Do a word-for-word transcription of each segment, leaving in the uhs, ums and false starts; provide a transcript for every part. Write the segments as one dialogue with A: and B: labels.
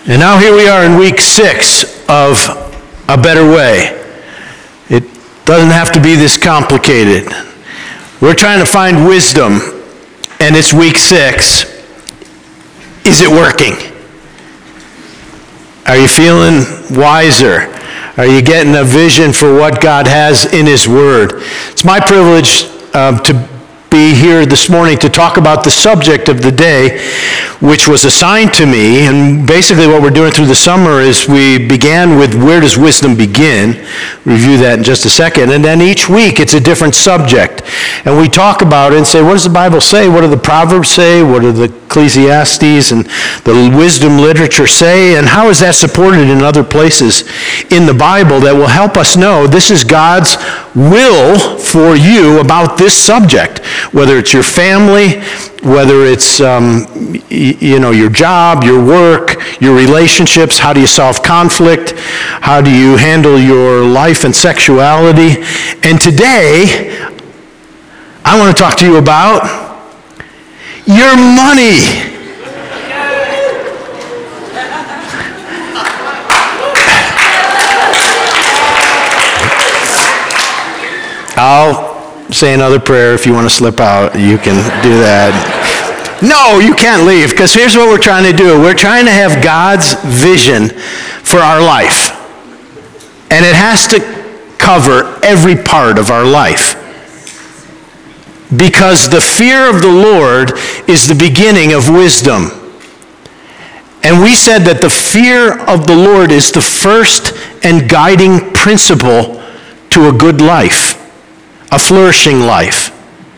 A: And now here we are in week six of A Better Way. It doesn't have to be this complicated. We're trying to find wisdom, and it's week six. Is it working? Are you feeling wiser? Are you getting a vision for what God has in His Word? It's my privilege uh, to be here this morning to talk about the subject of the day, which was assigned to me. And basically what we're doing through the summer is we began with where does wisdom begin? Review that in just a second. And then each week it's a different subject. And we talk about it and say, what does the Bible say? What do the Proverbs say? What do the Ecclesiastes and the wisdom literature say? And how is that supported in other places in the Bible that will help us know this is God's will for you about this subject? Whether it's your family, whether it's um, y- you know your job, your work, your relationships, how do you solve conflict, how do you handle your life and sexuality. And today, I want to talk to you about your money. I'll say another prayer. If you want to slip out, you can do that. No, you can't leave, because here's what we're trying to do. We're trying to have God's vision for our life. And it has to cover every part of our life. Because the fear of the Lord is the beginning of wisdom. And we said that the fear of the Lord is the first and guiding principle to a good life. A flourishing life.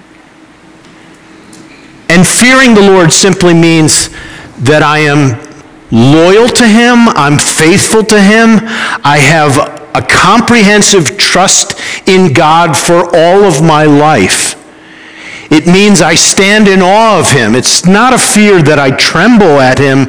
A: And fearing the Lord simply means that I am loyal to Him, I'm faithful to Him, I have a comprehensive trust in God for all of my life. It means I stand in awe of Him. It's not a fear that I tremble at Him,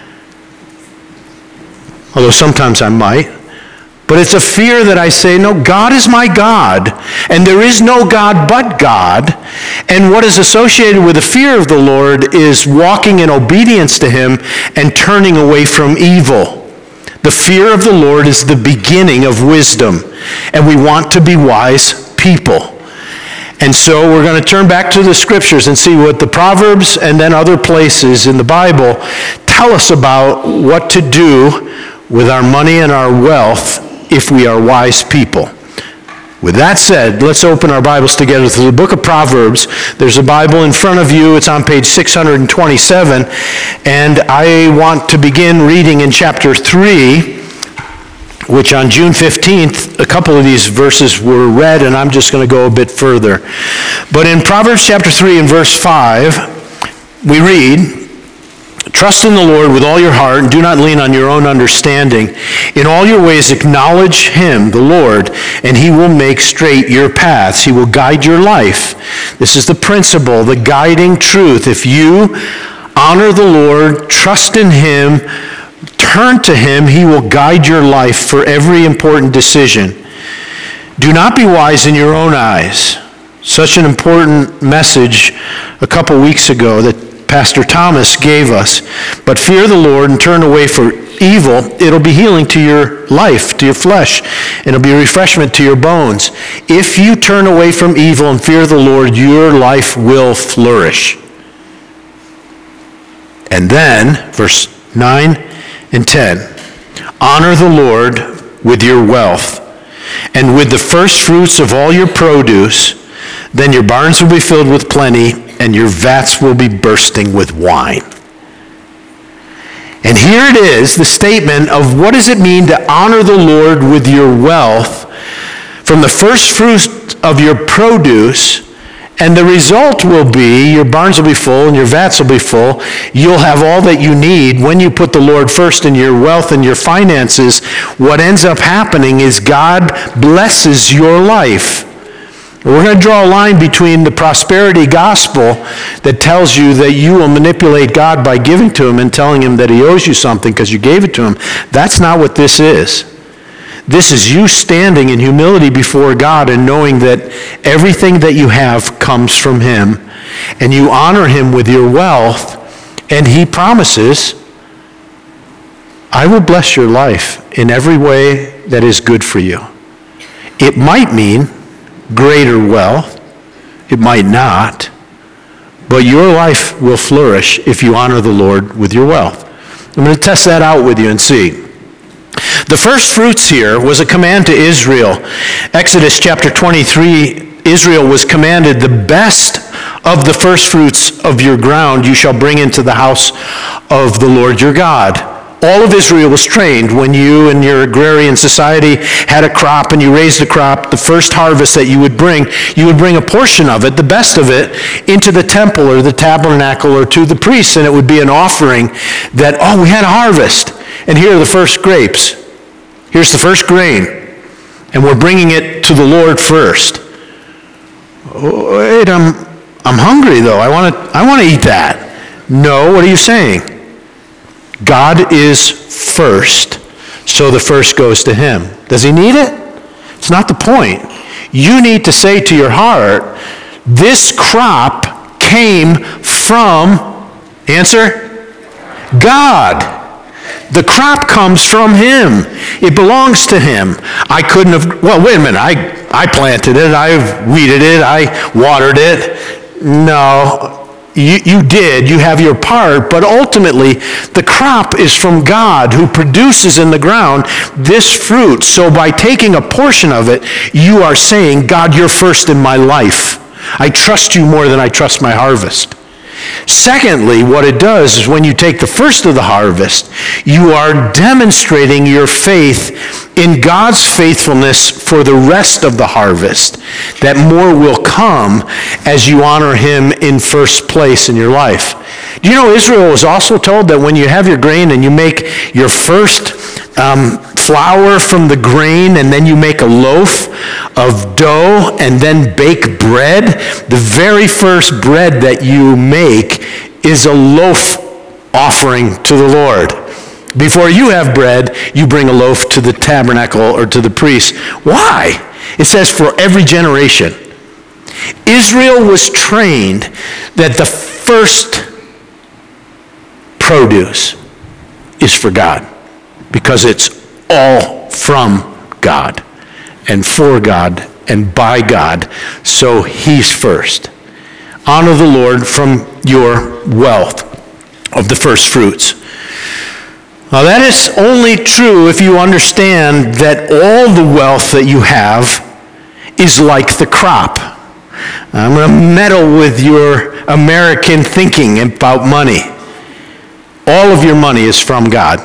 A: although sometimes I might. But it's a fear that I say, no, God is my God, and there is no God but God. And what is associated with the fear of the Lord is walking in obedience to Him and turning away from evil. The fear of the Lord is the beginning of wisdom, and we want to be wise people. And so we're going to turn back to the Scriptures and see what the Proverbs and then other places in the Bible tell us about what to do with our money and our wealth if we are wise people. With that said, let's open our Bibles together to the book of Proverbs. There's a Bible in front of you. It's on page six hundred twenty-seven. And I want to begin reading in chapter three, which on June fifteenth, a couple of these verses were read, and I'm just going to go a bit further. But in Proverbs chapter three and verse five, we read, "Trust in the Lord with all your heart, and do not lean on your own understanding. In all your ways acknowledge Him, the Lord, and He will make straight your paths. He will guide your life." This is the principle, the guiding truth. If you honor the Lord, trust in Him, turn to Him, He will guide your life for every important decision. Do not be wise in your own eyes. Such an important message a couple weeks ago that Pastor Thomas gave us. But fear the Lord and turn away from evil. It'll be healing to your life, to your flesh. It'll be refreshment to your bones. If you turn away from evil and fear the Lord, your life will flourish. And then, verse nine and ten, honor the Lord with your wealth and with the first fruits of all your produce. Then your barns will be filled with plenty, and your vats will be bursting with wine. And here it is, the statement of what does it mean to honor the Lord with your wealth from the first fruits of your produce, and the result will be your barns will be full and your vats will be full. You'll have all that you need. When you put the Lord first in your wealth and your finances, what ends up happening is God blesses your life. We're going to draw a line between the prosperity gospel that tells you that you will manipulate God by giving to Him and telling Him that He owes you something because you gave it to Him. That's not what this is. This is you standing in humility before God and knowing that everything that you have comes from Him, and you honor Him with your wealth, and He promises I will bless your life in every way that is good for you. It might mean greater wealth. It might not. But your life will flourish if you honor the Lord with your wealth. I'm going to test that out with you and see. The first fruits here was a command to Israel. Exodus chapter twenty-three, Israel was commanded, the best of the first fruits of your ground you shall bring into the house of the Lord your God. All of Israel was trained when you and your agrarian society had a crop and you raised a crop, the first harvest that you would bring, you would bring a portion of it, the best of it, into the temple or the tabernacle or to the priests, and it would be an offering that, oh, we had a harvest, and here are the first grapes. Here's the first grain, and we're bringing it to the Lord first. Oh, wait, I'm, I'm hungry, though. I want to I want to eat that. No, what are you saying? God is first, so the first goes to him. Does he need it? It's not the point. You need to say to your heart, this crop came from, answer, God. The crop comes from him. It belongs to him. I couldn't have, well, wait a minute, I, I planted it, I weeded it, I watered it. No. You, you did, you have your part, but ultimately the crop is from God who produces in the ground this fruit. So by taking a portion of it, you are saying, God, you're first in my life. I trust you more than I trust my harvest. Secondly, what it does is when you take the first of the harvest, you are demonstrating your faith in God's faithfulness for the rest of the harvest, that more will come as you honor him in first place in your life. Do you know Israel was also told that when you have your grain and you make your first um, flour from the grain and then you make a loaf of dough and then bake bread, the very first bread that you make is a loaf offering to the Lord. Before you have bread, you bring a loaf to the tabernacle or to the priest. Why? It says for every generation. Israel was trained that the first produce is for God because it's all from God and for God and by God, so he's first. Honor the Lord from your wealth of the first fruits. Now that is only true if you understand that all the wealth that you have is like the crop. I'm going to meddle with your American thinking about money. All of your money is from God.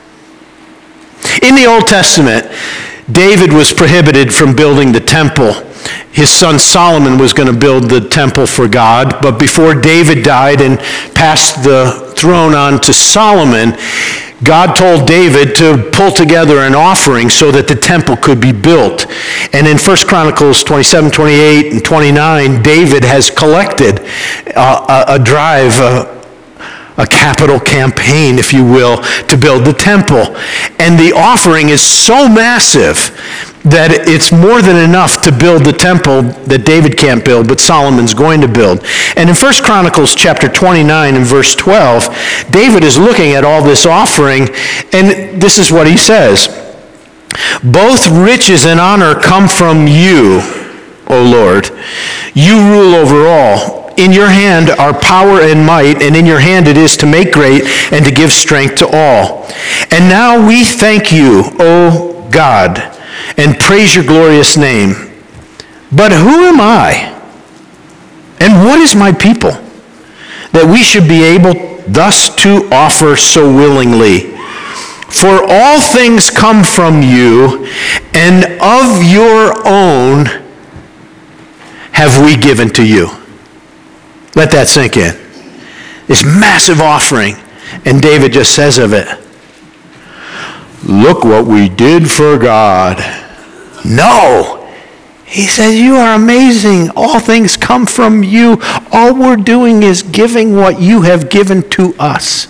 A: In the Old Testament, David was prohibited from building the temple. His son Solomon was going to build the temple for God, but before David died and passed the throne on to Solomon, God told David to pull together an offering so that the temple could be built. And in First Chronicles twenty-seven, twenty-eight, and twenty-nine, David has collected uh, a, a drive, uh, a capital campaign, if you will, to build the temple. And the offering is so massive that it's more than enough to build the temple that David can't build, but Solomon's going to build. And in First Chronicles chapter twenty-nine and verse twelve, David is looking at all this offering, and this is what he says. Both riches and honor come from you, O Lord. You rule over all. In your hand are power and might, and in your hand it is to make great and to give strength to all. And now we thank you, O God, and praise your glorious name. But who am I? And what is my people, that we should be able thus to offer so willingly? For all things come from you, and of your own have we given to you. Let that sink in. This massive offering, and David just says of it, look what we did for God. No. He says, you are amazing. All things come from you. All we're doing is giving what you have given to us.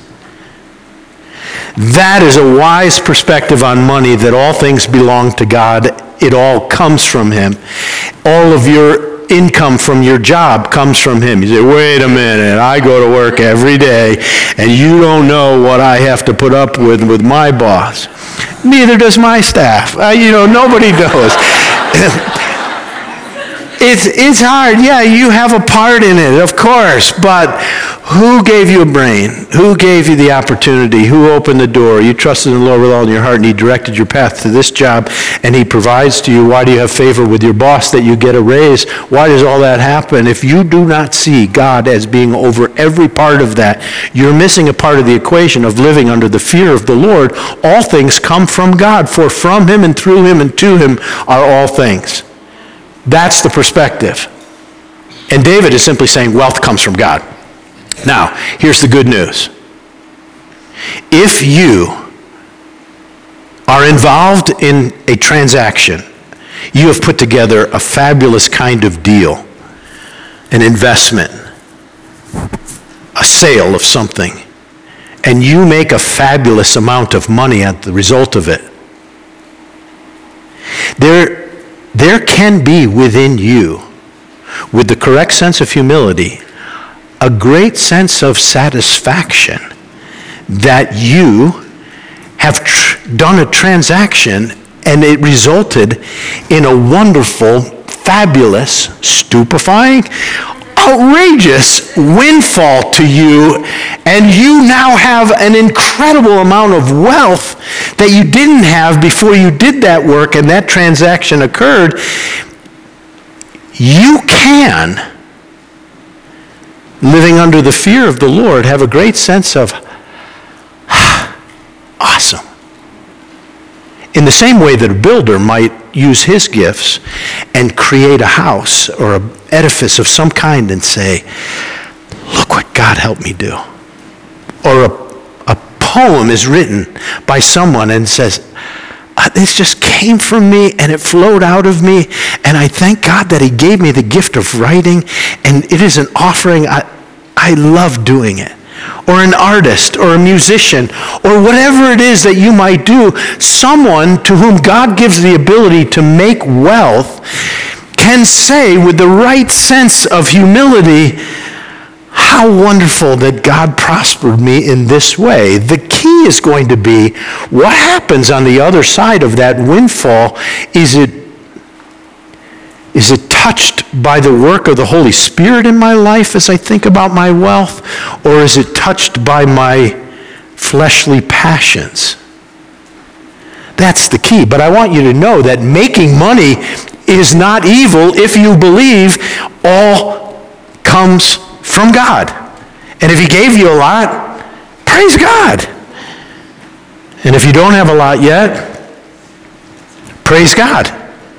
A: That is a wise perspective on money, that all things belong to God. It all comes from him. All of your income from your job comes from him. You say, wait a minute, I go to work every day, and you don't know what I have to put up with with my boss. Neither does my staff. Uh, you know, nobody knows. It's, it's hard. Yeah, you have a part in it, of course, but who gave you a brain? Who gave you the opportunity? Who opened the door? You trusted in the Lord with all your heart, and he directed your path to this job, and he provides to you. Why do you have favor with your boss that you get a raise? Why does all that happen? If you do not see God as being over every part of that, you're missing a part of the equation of living under the fear of the Lord. All things come from God, for from him and through him and to him are all things. That's the perspective. And David is simply saying wealth comes from God. Now, here's the good news. If you are involved in a transaction, you have put together a fabulous kind of deal, an investment, a sale of something, and you make a fabulous amount of money as the result of it, there There can be within you, with the correct sense of humility, a great sense of satisfaction that you have tr- done a transaction and it resulted in a wonderful, fabulous, stupefying, outrageous windfall to you, and you now have an incredible amount of wealth that you didn't have before you did that work and that transaction occurred. You can, living under the fear of the Lord, have a great sense of awesome. In the same way that a builder might use his gifts and create a house or an edifice of some kind and say, look what God helped me do. Or a, a poem is written by someone and says, this just came from me and it flowed out of me, and I thank God that he gave me the gift of writing, and it is an offering. I, I love doing it. Or an artist, or a musician, or whatever it is that you might do, someone to whom God gives the ability to make wealth can say with the right sense of humility, how wonderful that God prospered me in this way. The key is going to be what happens on the other side of that windfall. Is it Is it touched by the work of the Holy Spirit in my life as I think about my wealth? Or is it touched by my fleshly passions? That's the key. But I want you to know that making money is not evil if you believe all comes from God. And if he gave you a lot, praise God. And if you don't have a lot yet, praise God.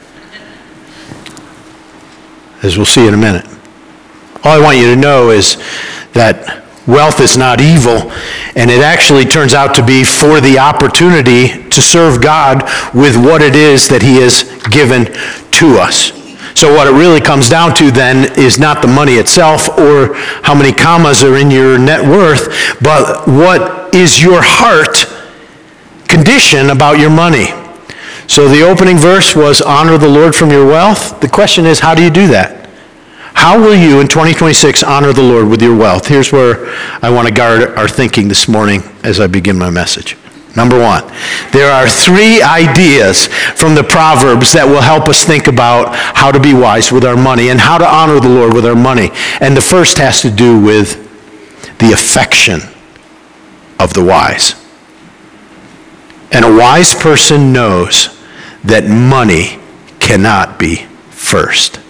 A: As we'll see in a minute. All I want you to know is that wealth is not evil, and it actually turns out to be for the opportunity to serve God with what it is that he has given to us. So what it really comes down to then is not the money itself or how many commas are in your net worth, but what is your heart condition about your money. So the opening verse was honor the Lord from your wealth. The question is, how do you do that? How will you in twenty twenty-six honor the Lord with your wealth? Here's where I want to guard our thinking this morning as I begin my message. Number one, there are three ideas from the Proverbs that will help us think about how to be wise with our money and how to honor the Lord with our money. And the first has to do with the affection of the wise. And a wise person knows that money cannot be first.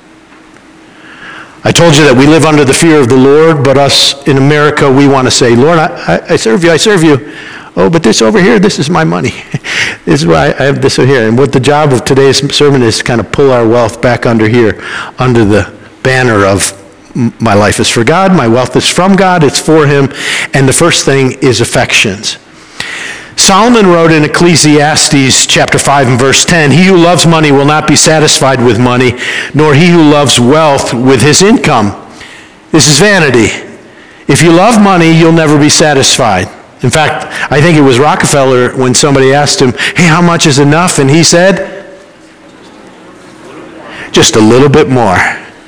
A: I told you that we live under the fear of the Lord, but us in America, we want to say, Lord, I, I serve you, I serve you. Oh, but this over here, this is my money. This is why I have this over here. And what the job of today's sermon is kind of pull our wealth back under here, under the banner of my life is for God, my wealth is from God, it's for him. And the first thing is affections. Solomon wrote in Ecclesiastes chapter five and verse ten, he who loves money will not be satisfied with money, nor he who loves wealth with his income. This is vanity. If you love money, you'll never be satisfied. In fact, I think it was Rockefeller when somebody asked him, hey, how much is enough? And he said, just a little bit more.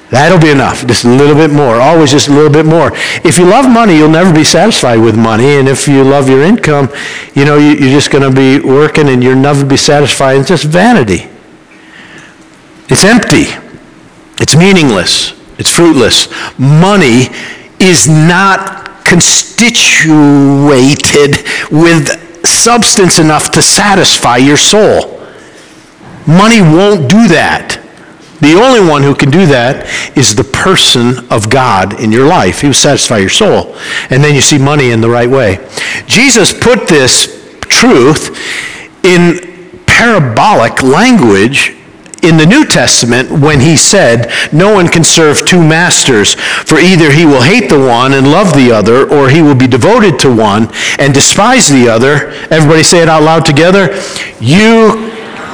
A: That'll be enough. Just a little bit more. Always just a little bit more. If you love money, you'll never be satisfied with money. And if you love your income, you know, you, you're just going to be working and you'll never be satisfied. It's just vanity. It's empty. It's meaningless. It's fruitless. Money is not constituted with substance enough to satisfy your soul. Money won't do that. The only one who can do that is the person of God in your life. He will satisfy your soul. And then you see money in the right way. Jesus put this truth in parabolic language in the New Testament when he said, no one can serve two masters, for either he will hate the one and love the other, or he will be devoted to one and despise the other. Everybody say it out loud together. You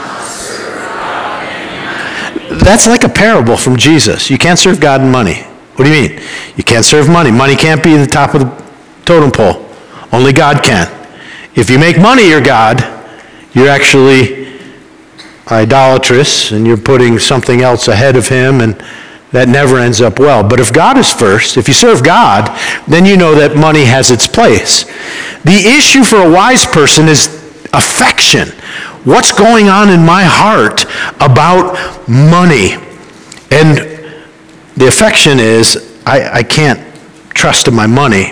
A: That's like a parable from Jesus. You can't serve God and money. What do you mean? You can't serve money. Money can't be the top of the totem pole. Only God can. If you make money your God, you're actually idolatrous and you're putting something else ahead of him, and that never ends up well. But if God is first, if you serve God, then you know that money has its place. The issue for a wise person is affection. What's going on in my heart about money? And the affection is, I, I can't trust in my money.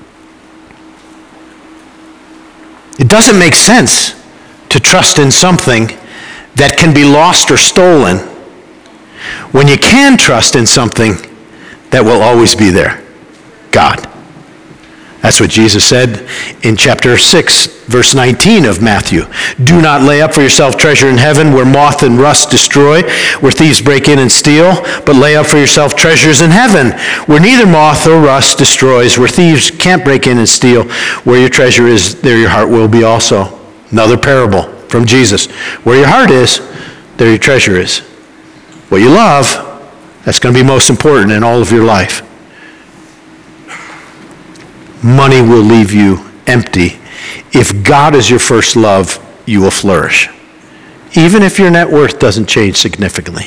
A: It doesn't make sense to trust in something that can be lost or stolen when you can trust in something that will always be there, God. That's what Jesus said in chapter six, verse nineteen of Matthew. Do not lay up for yourself treasure in heaven where moth and rust destroy, where thieves break in and steal, but lay up for yourself treasures in heaven where neither moth or rust destroys, where thieves can't break in and steal. Where your treasure is, there your heart will be also. Another parable from Jesus. Where your heart is, there your treasure is. What you love, that's going to be most important in all of your life. Money will leave you empty. If God is your first love, you will flourish. Even if your net worth doesn't change significantly.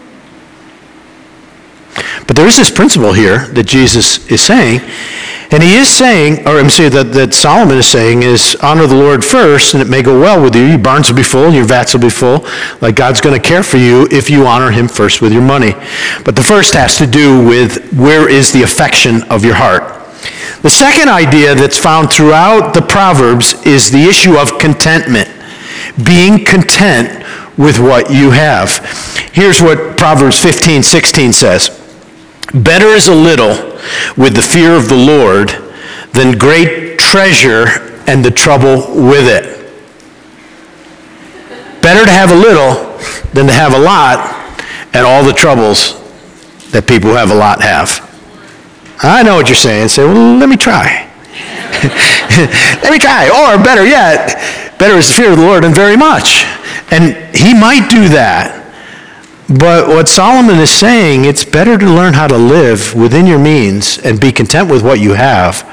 A: But there is this principle here that Jesus is saying, and he is saying, or I'm saying that, that Solomon is saying is, honor the Lord first, and it may go well with you. Your barns will be full, and your vats will be full. Like God's going to care for you if you honor him first with your money. But the first has to do with where is the affection of your heart. The second idea that's found throughout the Proverbs is the issue of contentment. Being content with what you have. Here's what Proverbs fifteen sixteen says. Better is a little with the fear of the Lord than great treasure and the trouble with it. Better to have a little than to have a lot and all the troubles that people who have a lot have. I know what you're saying. Say, well, let me try. Let me try. Or better yet, better is the fear of the Lord and very much. And he might do that. But what Solomon is saying, it's better to learn how to live within your means and be content with what you have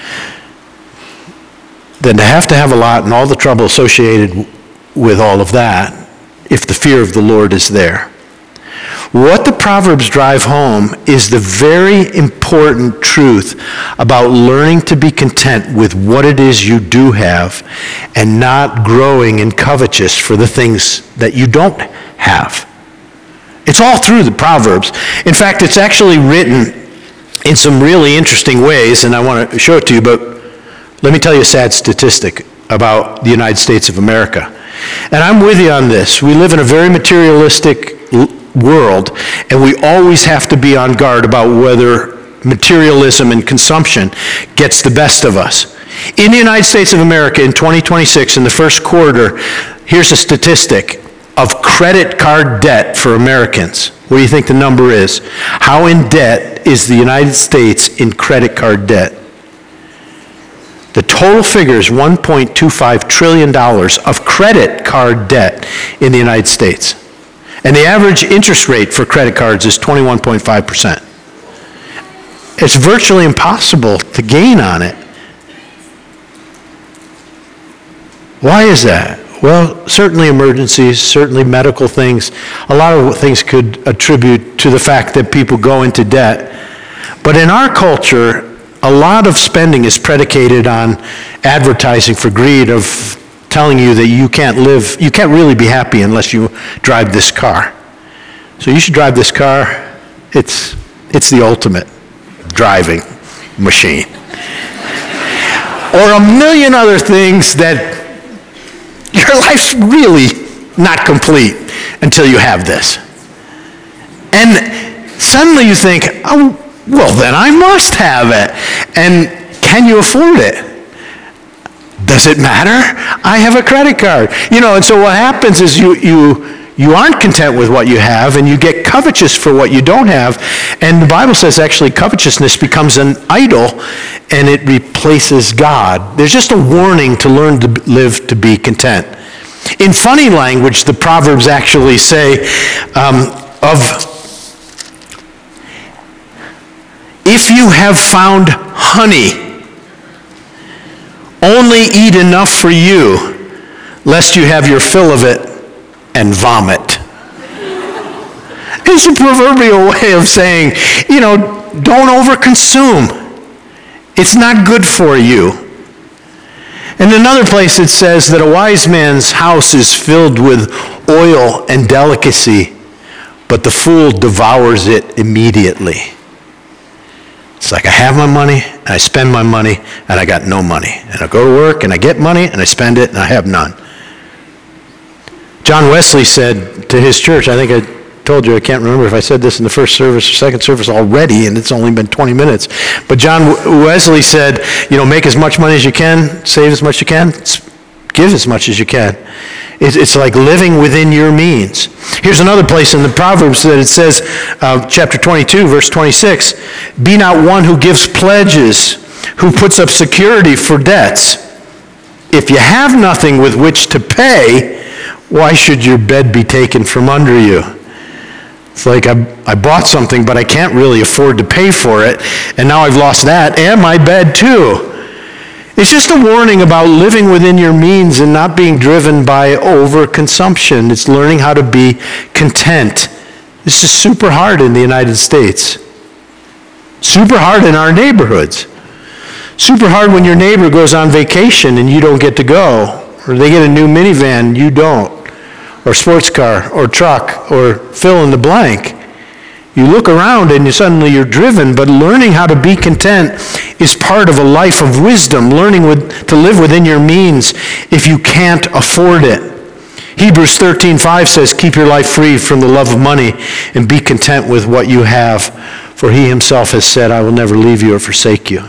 A: than to have to have a lot and all the trouble associated with all of that if the fear of the Lord is there. What the Proverbs drive home is the very important truth about learning to be content with what it is you do have and not growing in covetous for the things that you don't have. It's all through the Proverbs. In fact, it's actually written in some really interesting ways, and I want to show it to you, but let me tell you a sad statistic about the United States of America. And I'm with you on this. We live in a very materialistic world, and we always have to be on guard about whether materialism and consumption gets the best of us. In the United States of America in twenty twenty-six, in the first quarter, here's a statistic of credit card debt for Americans. What do you think the number is? How in debt is the United States in credit card debt? The total figure is one point two five trillion dollars of credit card debt in the United States. And the average interest rate for credit cards is twenty-one point five percent. It's virtually impossible to gain on it. Why is that? Well, certainly emergencies, certainly medical things. A lot of things could attribute to the fact that people go into debt. But in our culture, a lot of spending is predicated on advertising for greed, of telling you that you can't live, you can't really be happy unless you drive this car. So you should drive this car. It's, it's the ultimate driving machine. Or a million other things that your life's really not complete until you have this. And suddenly you think, oh, well, then I must have it. And can you afford it? Does it matter? I have a credit card. You know, and so what happens is you, you, you aren't content with what you have, and you get covetous for what you don't have. And the Bible says actually covetousness becomes an idol, and it replaces God. There's just a warning to learn to live to be content. In funny language, the Proverbs actually say, um, of, if you have found honey, only eat enough for you, lest you have your fill of it and vomit. It's a proverbial way of saying, you know, don't overconsume. It's not good for you. In another place it says that a wise man's house is filled with oil and delicacy, but the fool devours it immediately. It's like I have my money, and I spend my money, and I got no money. And I go to work, and I get money, and I spend it, and I have none. John Wesley said to his church, I think I told you, I can't remember if I said this in the first service or second service already, and it's only been twenty minutes. But John Wesley said, you know, make as much money as you can, save as much as you can, give as much as you can. It's like living within your means. Here's another place in the Proverbs that it says, uh, chapter twenty-two, verse twenty-six, be not one who gives pledges, who puts up security for debts. If you have nothing with which to pay, why should your bed be taken from under you? It's like I, I bought something, but I can't really afford to pay for it, and now I've lost that and my bed too. It's just a warning about living within your means and not being driven by overconsumption. It's learning how to be content. This is super hard in the United States. Super hard in our neighborhoods. Super hard when your neighbor goes on vacation and you don't get to go, or they get a new minivan, you don't, or sports car, or truck, or fill in the blank. You look around and you suddenly you're driven, but learning how to be content is part of a life of wisdom, learning with, to live within your means if you can't afford it. Hebrews thirteen five says, keep your life free from the love of money and be content with what you have, for he himself has said, I will never leave you or forsake you.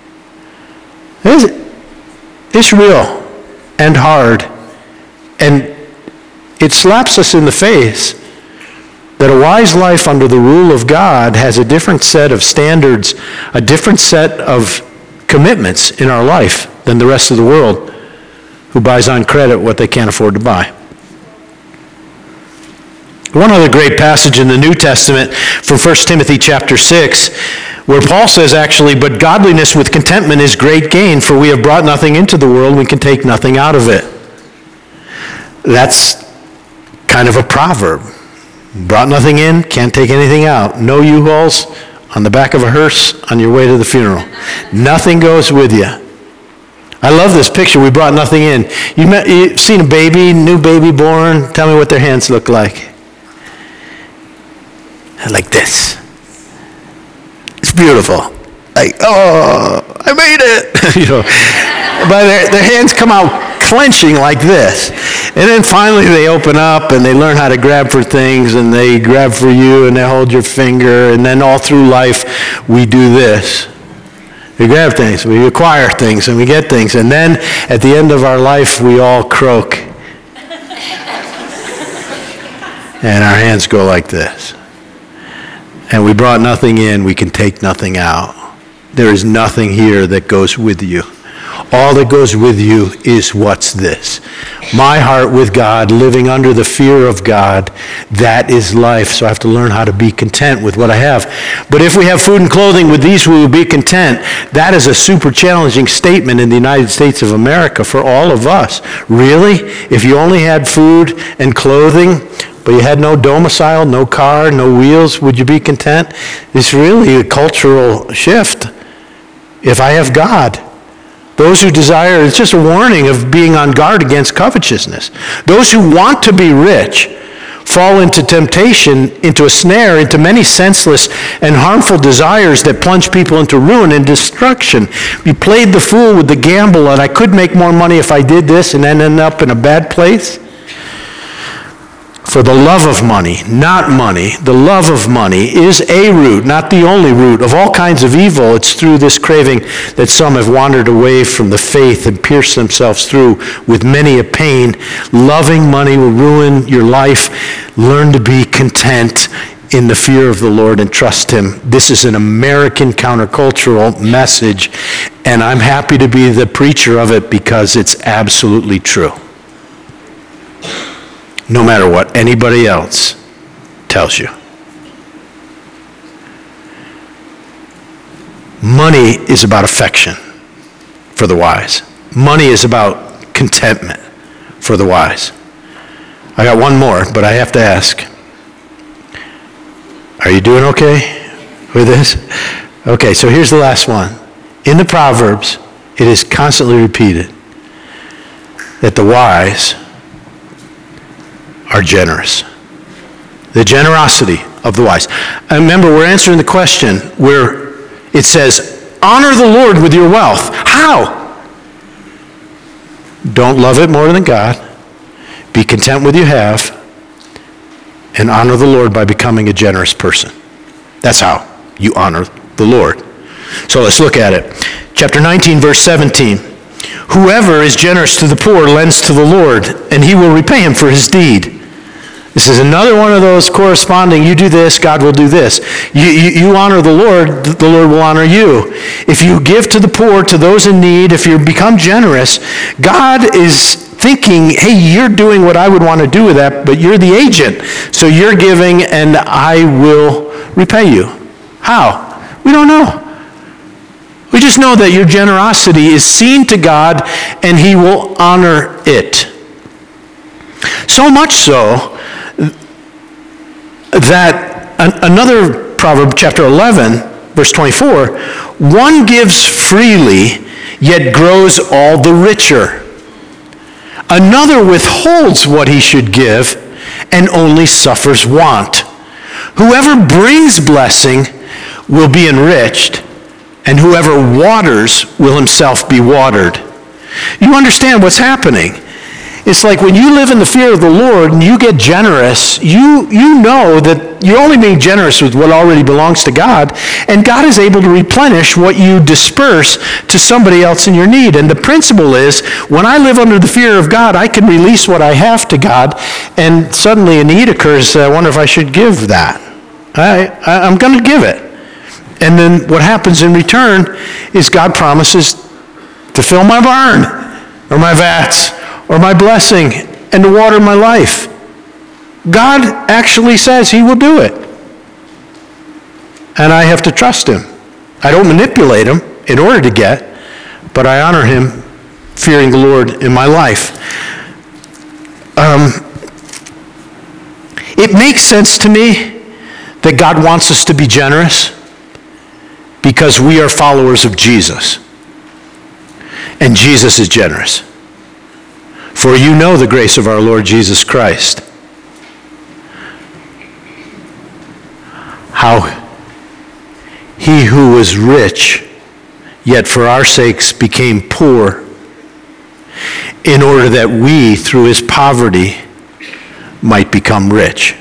A: It's real and hard, and it slaps us in the face that a wise life under the rule of God has a different set of standards, a different set of commitments in our life than the rest of the world who buys on credit what they can't afford to buy. One other great passage in the New Testament from First Timothy chapter six, where Paul says actually, but godliness with contentment is great gain, for we have brought nothing into the world, we can take nothing out of it. That's kind of a proverb. Brought nothing in, can't take anything out. No U-Hauls on the back of a hearse on your way to the funeral. Nothing goes with you. I love this picture. We brought nothing in. You met, you've seen a baby, new baby born. Tell me what their hands look like. Like this. It's beautiful. Like, oh, I made it. you know, but their, their hands come out clenching like this. And then finally they open up and they learn how to grab for things, and they grab for you and they hold your finger, and then all through life we do this. We grab things, we acquire things, and we get things, and then at the end of our life we all croak. And our hands go like this. And we brought nothing in, we can take nothing out. There is nothing here that goes with you. All that goes with you is what's this? My heart with God, living under the fear of God, that is life. So I have to learn how to be content with what I have. But if we have food and clothing, with these we will be content. That is a super challenging statement in the United States of America for all of us. Really? If you only had food and clothing, but you had no domicile, no car, no wheels, would you be content? It's really a cultural shift. If I have God, those who desire, it's just a warning of being on guard against covetousness. Those who want to be rich fall into temptation, into a snare, into many senseless and harmful desires that plunge people into ruin and destruction. You played the fool with the gamble, and I could make more money if I did this, and then end up in a bad place. For the love of money, not money, the love of money is a root, not the only root, of all kinds of evil. It's through this craving that some have wandered away from the faith and pierced themselves through with many a pain. Loving money will ruin your life. Learn to be content in the fear of the Lord and trust Him. This is an American countercultural message, and I'm happy to be the preacher of it because it's absolutely true. No matter what anybody else tells you. Money is about affection for the wise. Money is about contentment for the wise. I got one more, but I have to ask. Are you doing okay with this? Okay, so here's the last one. In the Proverbs, it is constantly repeated that the wise are generous. The generosity of the wise. And remember, we're answering the question where it says, honor the Lord with your wealth. How? Don't love it more than God. Be content with what you have. And honor the Lord by becoming a generous person. That's how you honor the Lord. So let's look at it. Chapter nineteen, verse seventeen. Whoever is generous to the poor lends to the Lord, and He will repay him for his deed. This is another one of those corresponding, you do this, God will do this. You, you, you honor the Lord, the Lord will honor you. If you give to the poor, to those in need, if you become generous, God is thinking, hey, you're doing what I would want to do with that, but you're the agent. So you're giving, and I will repay you. How? We don't know. We just know that your generosity is seen to God, and He will honor it. So much so that another proverb, chapter eleven, verse twenty-four, one gives freely, yet grows all the richer. Another withholds what he should give and only suffers want. Whoever brings blessing will be enriched, and whoever waters will himself be watered. You understand what's happening. It's like when you live in the fear of the Lord and you get generous, you, you know that you're only being generous with what already belongs to God, and God is able to replenish what you disperse to somebody else in your need. And the principle is, when I live under the fear of God, I can release what I have to God, and suddenly a need occurs. I wonder if I should give that. I, I, I'm going to give it. And then what happens in return is God promises to fill my barn or my vats or my blessing and to water my life. God actually says He will do it. And I have to trust Him. I don't manipulate Him in order to get, but I honor Him, fearing the Lord in my life. Um, it makes sense to me that God wants us to be generous because we are followers of Jesus. And Jesus is generous. For you know the grace of our Lord Jesus Christ. How He who was rich, yet for our sakes became poor, in order that we, through His poverty, might become rich.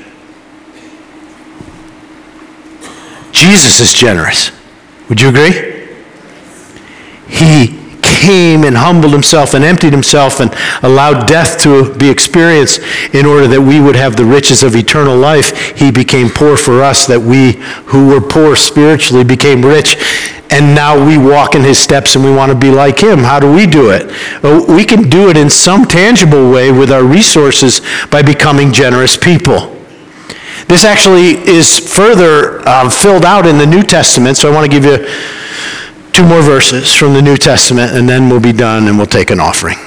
A: Jesus is generous. Would you agree? He came and humbled himself and emptied himself and allowed death to be experienced in order that we would have the riches of eternal life. He became poor for us, that we who were poor spiritually became rich. And now we walk in his steps and we want to be like him. How do we do it? Well, we can do it in some tangible way with our resources by becoming generous people. This actually is further uh, filled out in the New Testament, so I want to give you two more verses from the New Testament, and then we'll be done and we'll take an offering.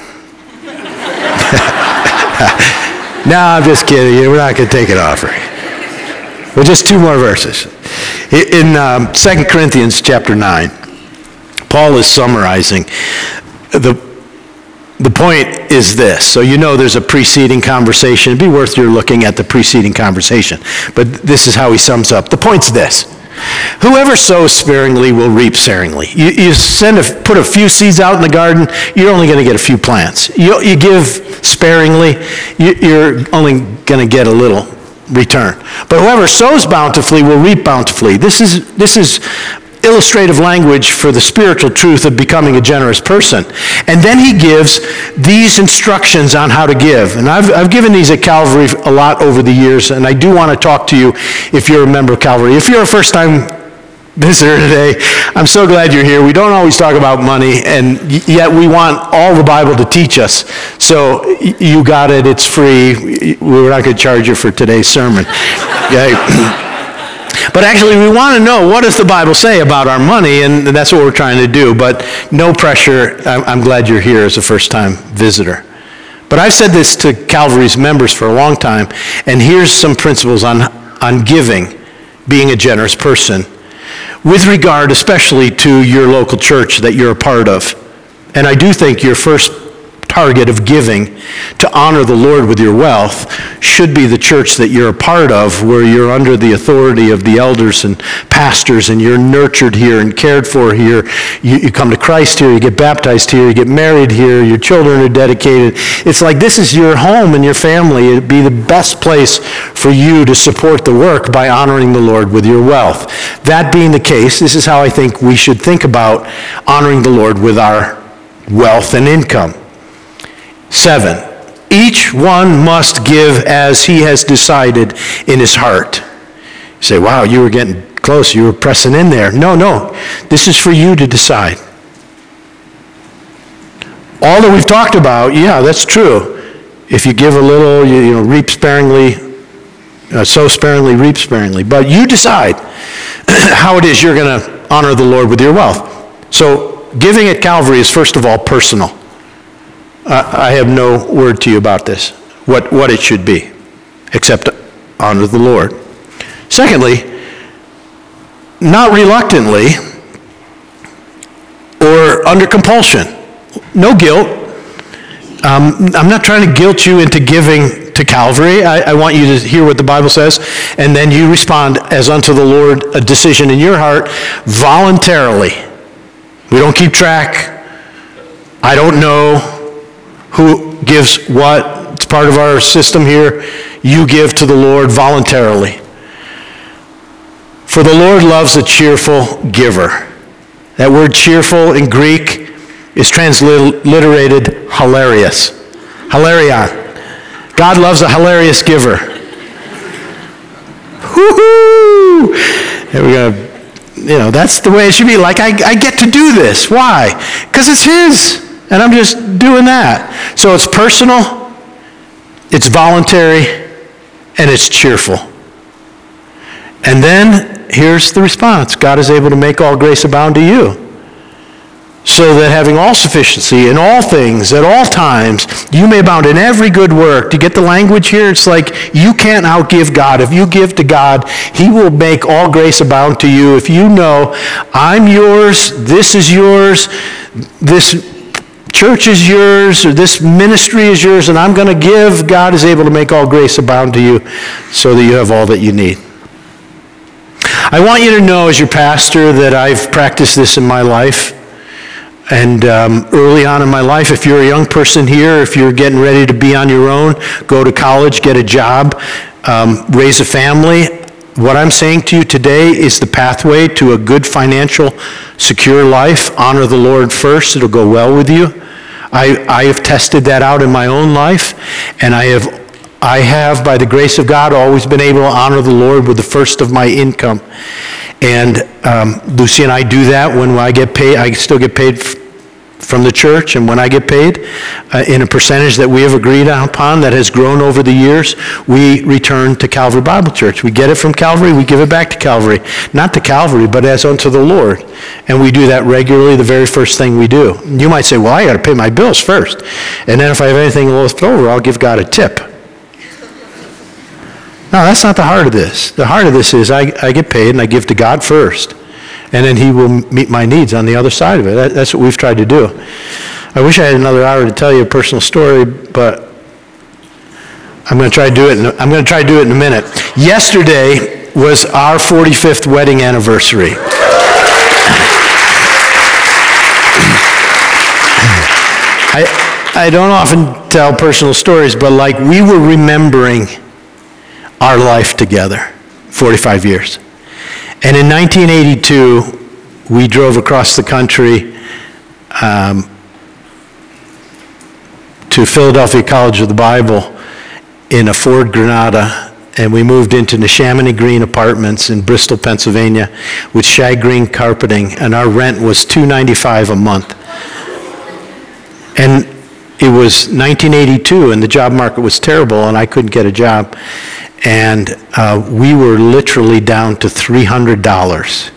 A: No, I'm just kidding. We're not going to take an offering. Well, just two more verses. In um, Second Corinthians chapter nine, Paul is summarizing. The, the point is this. So you know there's a preceding conversation. It'd be worth your looking at the preceding conversation. But this is how he sums up. The point's this. Whoever sows sparingly will reap sparingly. You, you send a, put a few seeds out in the garden, you're only going to get a few plants. You, you give sparingly, you, you're only going to get a little return. But whoever sows bountifully will reap bountifully. This is this is illustrative language for the spiritual truth of becoming a generous person. And then he gives these instructions on how to give. And I've, I've given these at Calvary a lot over the years, and I do want to talk to you if you're a member of Calvary. If you're a first-time visitor today, I'm so glad you're here. We don't always talk about money, and yet we want all the Bible to teach us. So you got it. It's free. We're not going to charge you for today's sermon. Okay? But actually, we want to know, what does the Bible say about our money? And that's what we're trying to do. But no pressure. I'm glad you're here as a first-time visitor. But I've said this to Calvary's members for a long time, and here's some principles on, on giving, being a generous person, with regard especially to your local church that you're a part of. And I do think your first target of giving to honor the Lord with your wealth should be the church that you're a part of, where you're under the authority of the elders and pastors, and you're nurtured here and cared for here. You, you come to Christ here, you get baptized here, you get married here, your children are dedicated. It's like this is your home and your family. It'd be the best place for you to support the work by honoring the Lord with your wealth. That being the case, this is how I think we should think about honoring the Lord with our wealth and income. Seven, each one must give as he has decided in his heart. You say, wow, you were getting close. You were pressing in there. No, no. This is for you to decide. All that we've talked about, yeah, that's true. If you give a little, you, you know, reap sparingly, uh, sow sparingly, reap sparingly. But you decide how it is you're going to honor the Lord with your wealth. So giving at Calvary is, first of all, personal. I have no word to you about this, what, what it should be, except honor the Lord. Secondly, not reluctantly or under compulsion. No guilt. Um, I'm not trying to guilt you into giving to Calvary. I, I want you to hear what the Bible says, and then you respond as unto the Lord, a decision in your heart, voluntarily. We don't keep track. I don't know who gives what. It's part of our system here. You give to the Lord voluntarily. For the Lord loves a cheerful giver. That word cheerful in Greek is transliterated hilarious. Hilarion. God loves a hilarious giver. Woo-hoo! And we're gonna, you know, that's the way it should be. Like, I, I get to do this. Why? Because it's His. And I'm just doing that. So it's personal, it's voluntary, and it's cheerful. And then here's the response. God is able to make all grace abound to you, so that having all sufficiency in all things at all times, you may abound in every good work. Do you get the language here? It's like you can't outgive God. If you give to God, He will make all grace abound to you. If you know, I'm yours, this is yours, this church is yours, or this ministry is yours, and I'm going to give, God is able to make all grace abound to you so that you have all that you need. I want you to know, as your pastor, that I've practiced this in my life. And um, early on in my life, if you're a young person here, if you're getting ready to be on your own, go to college, get a job, um, raise a family, what I'm saying to you today is the pathway to a good financial, secure life. Honor the Lord first. It'll go well with you. I, I have tested that out in my own life, and I have I have, by the grace of God, always been able to honor the Lord with the first of my income. And um, Lucy and I do that when I get paid. I still get paid f- from the church, and when I get paid uh, in a percentage that we have agreed upon that has grown over the years, we return to Calvary Bible Church. We get it from Calvary, we give it back to Calvary. Not to Calvary, but as unto the Lord. And we do that regularly, the very first thing we do. You might say, well, I got to pay my bills first. And then if I have anything left over, I'll give God a tip. No, that's not the heart of this. The heart of this is I, I get paid and I give to God first. And then he will meet my needs on the other side of it. That, that's what we've tried to do. I wish I had another hour to tell you a personal story, but I'm going to try to do it. In, I'm going to try to do it in a minute. Yesterday was our forty-fifth wedding anniversary. I I don't often tell personal stories, but like we were remembering our life together, forty-five years. And in nineteen eighty-two, we drove across the country um, to Philadelphia College of the Bible in a Ford Granada, and we moved into Neshaminy Green Apartments in Bristol, Pennsylvania, with shag green carpeting, and our rent was two dollars and ninety-five cents a month. And it was nineteen eighty-two, and the job market was terrible, and I couldn't get a job. And uh, we were literally down to three hundred dollars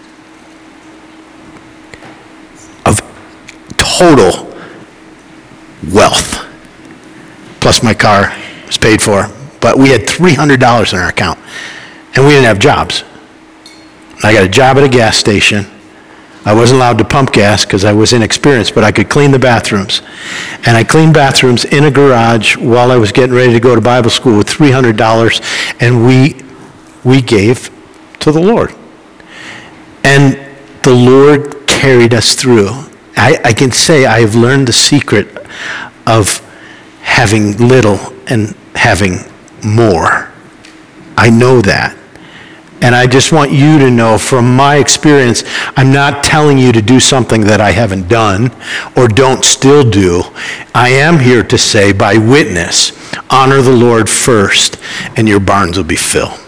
A: of total wealth. Plus my car was paid for. But we had three hundred dollars in our account. And we didn't have jobs. I got a job at a gas station. I wasn't allowed to pump gas because I was inexperienced, but I could clean the bathrooms. And I cleaned bathrooms in a garage while I was getting ready to go to Bible school with three hundred dollars, and we we gave to the Lord. And the Lord carried us through. I, I can say I have learned the secret of having little and having more. I know that. And I just want you to know from my experience, I'm not telling you to do something that I haven't done or don't still do. I am here to say by witness, honor the Lord first and your barns will be filled.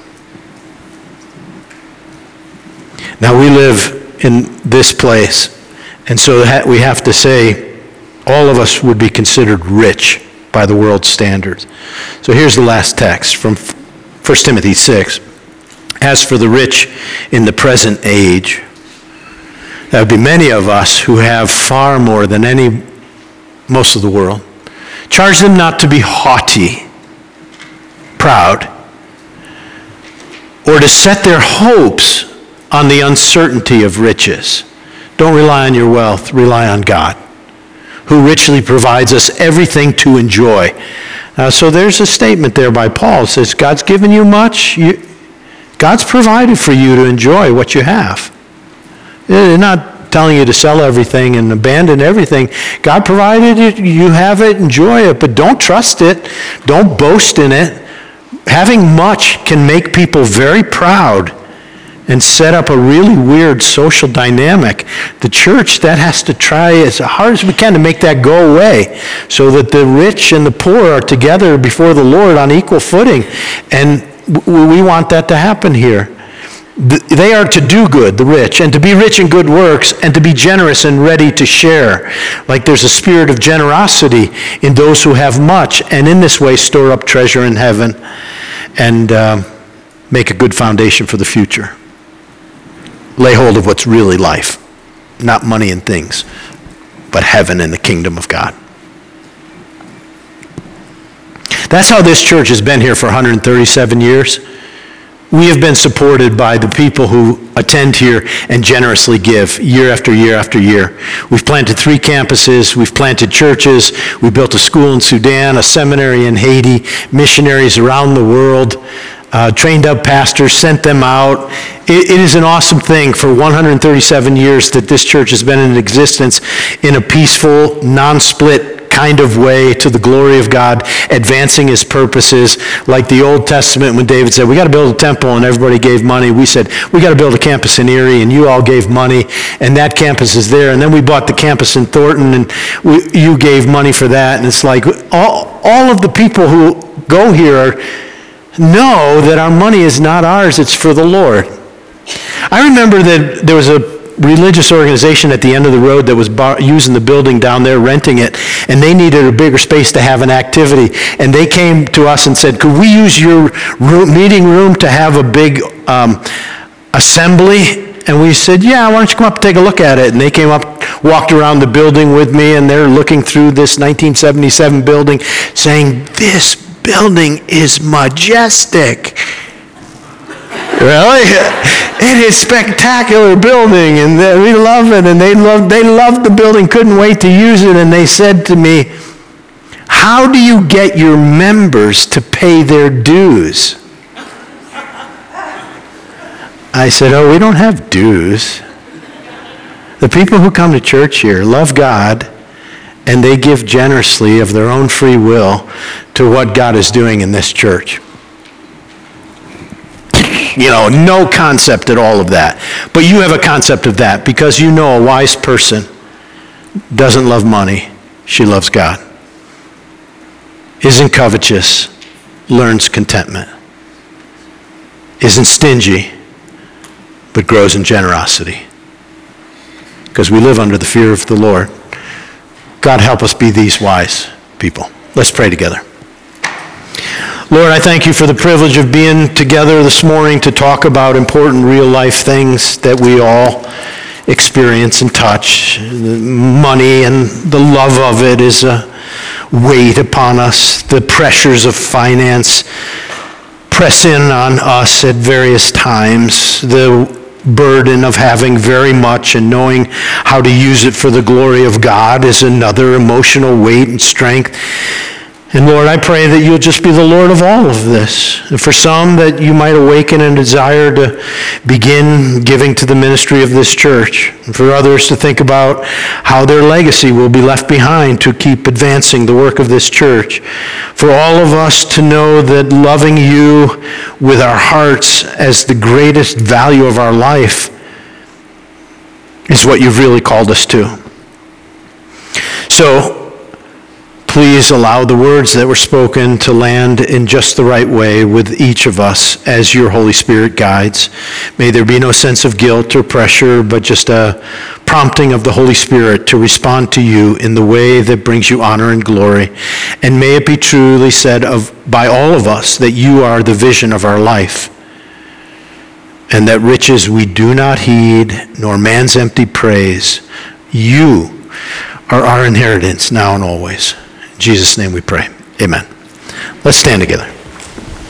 A: Now we live in this place, and so we have to say all of us would be considered rich by the world's standards. So here's the last text from First Timothy six. As for the rich in the present age, there would be many of us who have far more than any, most of the world. Charge them not to be haughty, proud, or to set their hopes on the uncertainty of riches. Don't rely on your wealth, rely on God, who richly provides us everything to enjoy. Uh, so there's a statement there by Paul. It says, God's given you much. You, God's provided for you to enjoy what you have. They're not telling you to sell everything and abandon everything. God provided it, you have it, enjoy it, but don't trust it. Don't boast in it. Having much can make people very proud and set up a really weird social dynamic. The church, that has to try as hard as we can to make that go away so that the rich and the poor are together before the Lord on equal footing. And we want that to happen here. They are to do good, the rich, and to be rich in good works, and to be generous and ready to share. Like there's a spirit of generosity in those who have much, and in this way store up treasure in heaven and um, make a good foundation for the future. Lay hold of what's really life, not money and things, but heaven and the kingdom of God. That's how this church has been here for one hundred thirty-seven years. We have been supported by the people who attend here and generously give year after year after year. We've planted three campuses. We've planted churches. We built a school in Sudan, a seminary in Haiti, missionaries around the world, uh, trained up pastors, sent them out. It, it is an awesome thing for one hundred thirty-seven years that this church has been in existence in a peaceful, non-split kind of way to the glory of God, advancing his purposes. Like the Old Testament when David said, we got to build a temple, and everybody gave money. We said, we got to build a campus in Erie, and you all gave money, and that campus is there. And then we bought the campus in Thornton, and we, you gave money for that. And it's like all, all of the people who go here are, know that our money is not ours, it's for the Lord. I remember that there was a religious organization at the end of the road that was bar- using the building down there, renting it, and they needed a bigger space to have an activity. And they came to us and said, could we use your room, meeting room to have a big um, assembly? And we said, yeah, why don't you come up and take a look at it? And they came up, walked around the building with me, and they're looking through this nineteen seventy-seven building, saying, this building is majestic. Really? It is a spectacular building, and we love it, and they loved, they loved the building, couldn't wait to use it, and they said to me, how do you get your members to pay their dues? I said, oh, we don't have dues. The people who come to church here love God, and they give generously of their own free will to what God is doing in this church. You know, no concept at all of that. But you have a concept of that because you know a wise person doesn't love money. She loves God. Isn't covetous, learns contentment. Isn't stingy, but grows in generosity. Because we live under the fear of the Lord. God help us be these wise people. Let's pray together. Lord, I thank you for the privilege of being together this morning to talk about important real life things that we all experience and touch. Money and the love of it is a weight upon us. The pressures of finance press in on us at various times. The burden of having very much and knowing how to use it for the glory of God is another emotional weight and strength. And Lord, I pray that you'll just be the Lord of all of this. And for some, that you might awaken a desire to begin giving to the ministry of this church. And for others to think about how their legacy will be left behind to keep advancing the work of this church. For all of us to know that loving you with our hearts as the greatest value of our life is what you've really called us to. So, please allow the words that were spoken to land in just the right way with each of us as your Holy Spirit guides. May there be no sense of guilt or pressure, but just a prompting of the Holy Spirit to respond to you in the way that brings you honor and glory. And may it be truly said of by all of us that you are the vision of our life, and that riches we do not heed, nor man's empty praise. You are our inheritance now and always. In Jesus' name we pray. Amen. Let's stand together.